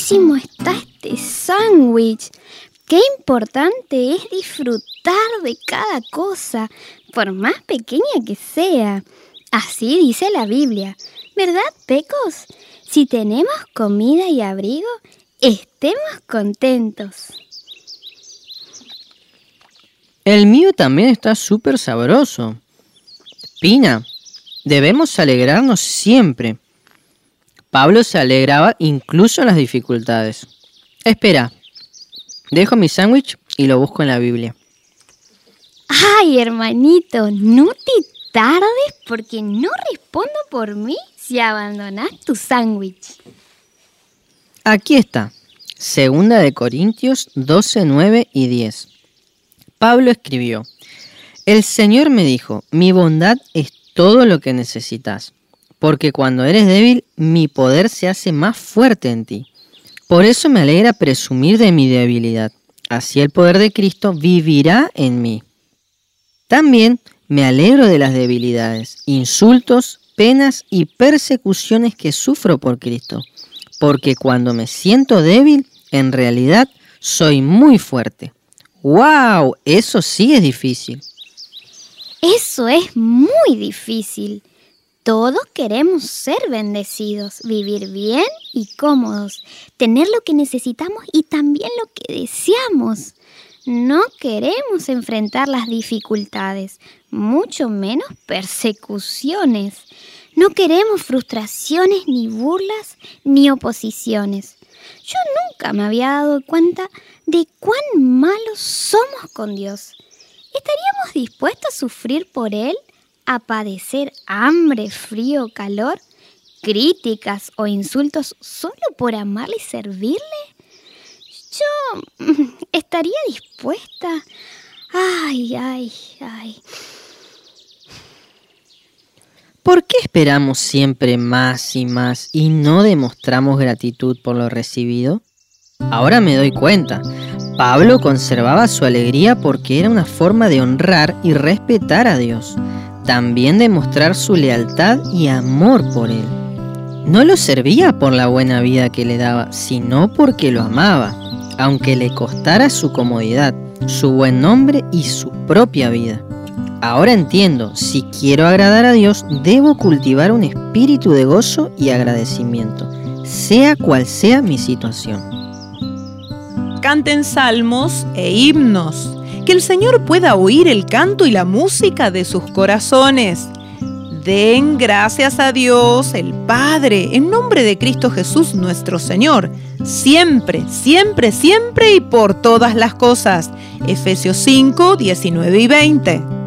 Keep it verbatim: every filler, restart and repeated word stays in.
riquísimo está este sándwich. Qué importante es disfrutar de cada cosa, por más pequeña que sea. Así dice la Biblia. ¿Verdad, Pecos? Si tenemos comida y abrigo, estemos contentos. El mío también está súper sabroso. Pina, debemos alegrarnos siempre. Pablo se alegraba incluso en las dificultades. Espera, dejo mi sándwich y lo busco en la Biblia. Ay, hermanito, no te tardes porque no respondo por mí si abandonás tu sándwich. Aquí está, Segunda de Corintios doce, nueve y diez. Pablo escribió: El Señor me dijo, mi bondad es todo lo que necesitas, porque cuando eres débil, mi poder se hace más fuerte en ti. Por eso me alegra presumir de mi debilidad. Así el poder de Cristo vivirá en mí. También me alegro de las debilidades, insultos, penas y persecuciones que sufro por Cristo, porque cuando me siento débil, en realidad soy muy fuerte. ¡Wow! Eso sí es difícil. Eso es muy difícil. Todos queremos ser bendecidos, vivir bien y cómodos, tener lo que necesitamos y también lo que deseamos. No queremos enfrentar las dificultades, mucho menos persecuciones. No queremos frustraciones, ni burlas, ni oposiciones. Yo nunca me había dado cuenta de cuán malos somos con Dios. ¿Estaríamos dispuestos a sufrir por Él? ¿A padecer hambre, frío, calor, críticas o insultos solo por amarle y servirle? Yo estaría dispuesta. Ay, ay, ay. ¿Por qué esperamos siempre más y más y no demostramos gratitud por lo recibido? Ahora me doy cuenta. Pablo conservaba su alegría porque era una forma de honrar y respetar a Dios. También demostrar su lealtad y amor por Él. No lo servía por la buena vida que le daba, sino porque lo amaba, aunque le costara su comodidad, su buen nombre y su propia vida. Ahora entiendo, si quiero agradar a Dios, debo cultivar un espíritu de gozo y agradecimiento, sea cual sea mi situación. Canten salmos e himnos. Que el Señor pueda oír el canto y la música de sus corazones. Den gracias a Dios, el Padre, en nombre de Cristo Jesús nuestro Señor, siempre, siempre, siempre y por todas las cosas. Efesios cinco, diecinueve y veinte.